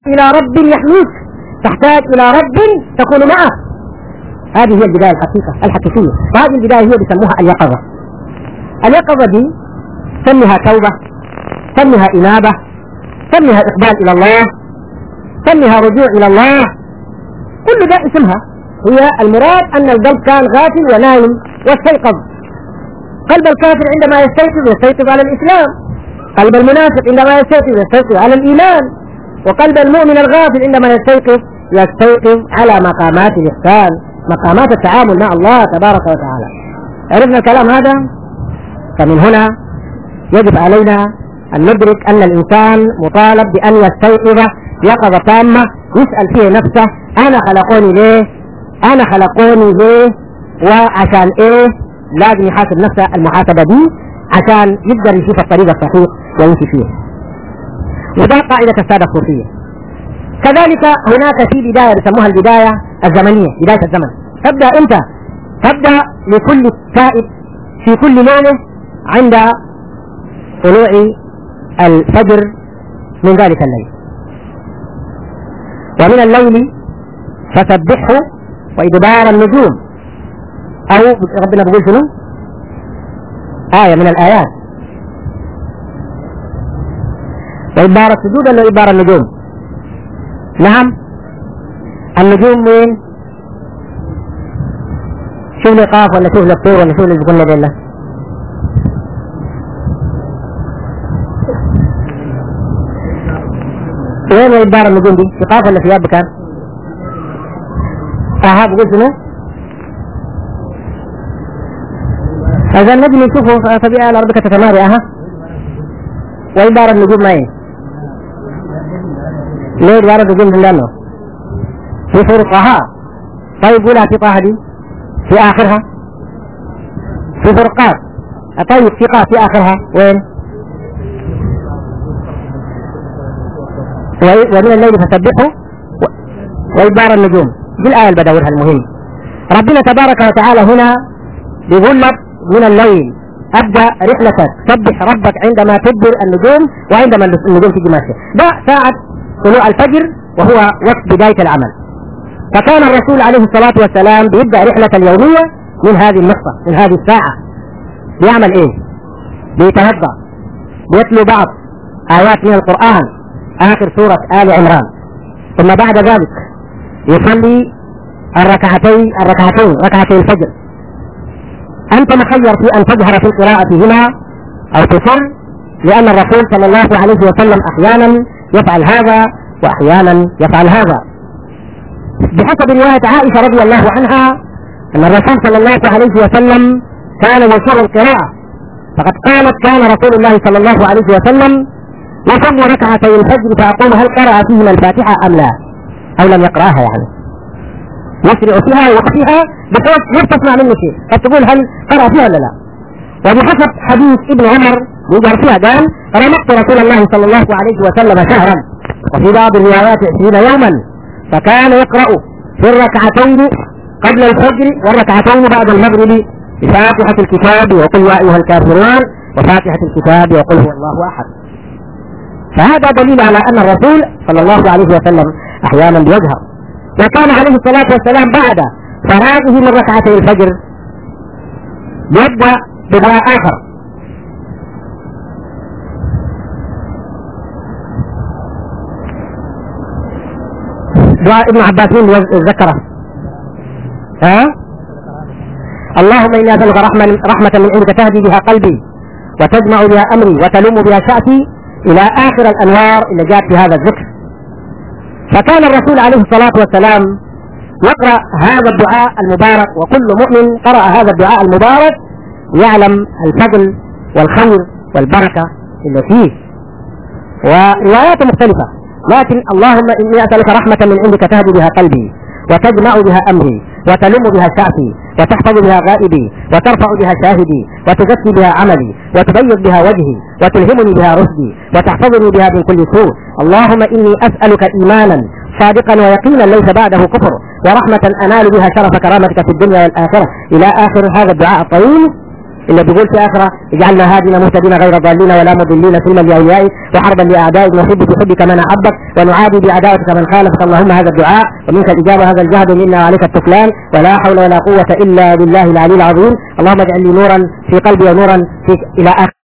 إلى رب يحميك، تحتاج إلى رب تكون معه. هذه هي البداية الحقيقية، وهذه البداية هي بيسموها اليقظة. اليقظة دي سميها توبة، سميها إنابة، سميها إقبال إلى الله، سميها رجوع إلى الله، كل ده اسمها. هي المراد أن القلب كان غافل ونايم واستيقظ. قلب الكافر عندما يستيقظ على الإسلام، قلب المنافق عندما يستيقظ على الإيمان، وقلب المؤمن الغافل عندما يستيقظ على مقامات الإحسان، مقامات التعامل مع الله تبارك وتعالى. عرفنا الكلام هذا؟ فمن هنا يجب علينا أن ندرك أن الإنسان مطالب بأن يستيقظ يقظة تامة، يسأل فيه نفسه أنا خلقوني ليه وعشان إيه. لازم يحاسب نفسه المحاسبة دي عشان يقدر يشوف الطريق الصحيح ويمشي فيه. وده قاعدة السادة الصوفية. كذلك هناك في بداية يسموها البداية الزمنية، بداية الزمن. تبدأ أنت لكل تائب في كل ليلة عند طلوع الفجر من ذلك الليل، ومن الليل فسبحه وإدبار النجوم، أو ربنا بيقول شنو؟ آية من الآيات، وإدبار السجود ولا إدبار النجوم؟ نعم، النجوم وين؟ شوف لي قاف ولا شوف لي الطور ولا شوف لي بكل دولة؟ وين إدبار النجوم دي؟ في قاف ولا في ياب كان؟ بقول شنو؟ هذا النجم نشوفه فبيئة على ربك تتماري. وإدبار النجوم ما هي؟ ليه إدبار النجوم بالله؟ في فرقها. طيب قولها في طه دي في آخرها في فرقات. طيب في قاف في آخرها وين؟ ومن الليل فسبحه وإدبار النجوم. دي الآية اللي بدورها المهم. ربنا تبارك وتعالى هنا بيقول لك من الليل أبدأ رحلتك، سبح ربك عندما تدبر النجوم وعندما النجوم تيجي ماشية. ده ساعة طلوع الفجر وهو وقت بداية العمل. فكان الرسول عليه الصلاة والسلام بيبدأ رحلة اليومية من هذه النقطة، من هذه الساعة. بيعمل إيه؟ بيتوضأ، بيتلو بعض آيات من القرآن آخر سورة آل عمران، ثم بعد ذلك يصلي ركعتين الفجر. أنت مخير في أن تجهر في القراءة هنا أو تسر، لأن الرسول صلى الله عليه وسلم أحيانا يفعل هذا وأحيانا يفعل هذا، بحسب رواية عائشة رضي الله عنها أن الرسول صلى الله عليه وسلم كان يسر القراءة، فقد قالت كان رسول الله صلى الله عليه وسلم يصلي ركعتي الفجر فأقول هل قرأ فيهما الفاتحة أم لا، أو لم يقرأها، يعني يسرع فيها ويخفيها بحيث لا تسمع منه شيء، فتقول هل قرأ فيها ولا لا. وبحسب حديث ابن عمر يجهر فيها قال رمقت رسول الله صلى الله عليه وسلم شهرا، وفي بعض الروايات 20 يوما، فكان يقرأ في الركعتين قبل الفجر والركعتين بعد المغرب بفاتحة الكتاب وقل يا أيها الكافرون وفاتحة الكتاب وقل هو الله أحد. فهذا دليل على أن الرسول صلى الله عليه وسلم أحيانا بيجهر. وكان عليه الصلاة والسلام بعد فراغه من ركعتي الفجر يبدأ بدعاء آخر، دعاء ابن عباس ذكره. اللهم إني أسألك رحمة من عندك تهدي بها قلبي وتجمع بها أمري وتلم بها شأتي، إلى آخر الأنوار اللي جاءت في هذا الذكر. فكان الرسول عليه الصلاة والسلام يقرأ هذا الدعاء المبارك، وكل مؤمن قرأ هذا الدعاء المبارك يعلم الفضل والخير والبركة اللي فيه. وروايات مختلفة، لكن اللهم إني أسألك رحمة من عندك تهدي بها قلبي وتجمع بها أمري وتلم بها شأتي وتحفظ بها غائبي وترفع بها شاهدي وتزكي بها عملي وتبيض بها وجهي وتلهمني بها رشدي وتحفظني بها من كل سوء. اللهم إني أسألك إيمانا صادقا ويقينا ليس بعده كفر، ورحمة أنال بها شرف كرامتك في الدنيا والآخرة، إلى آخر هذا الدعاء الطويل. اللي بيقول في آخرة اجعلنا هادين مهتدين غير ضالين ولا مضلين سلما لأوليائك وحربا لأعدائك نحب بحبك من أحبك ونعادي بعداوتك من خالفك. اللهم هذا الدعاء ومنك الإجابة، هذا الجهد منا وعليك التكلان، ولا حول ولا قوة إلا بالله العلي العظيم. اللهم اجعل لي نورا في قلبي ونورا في إلى آخر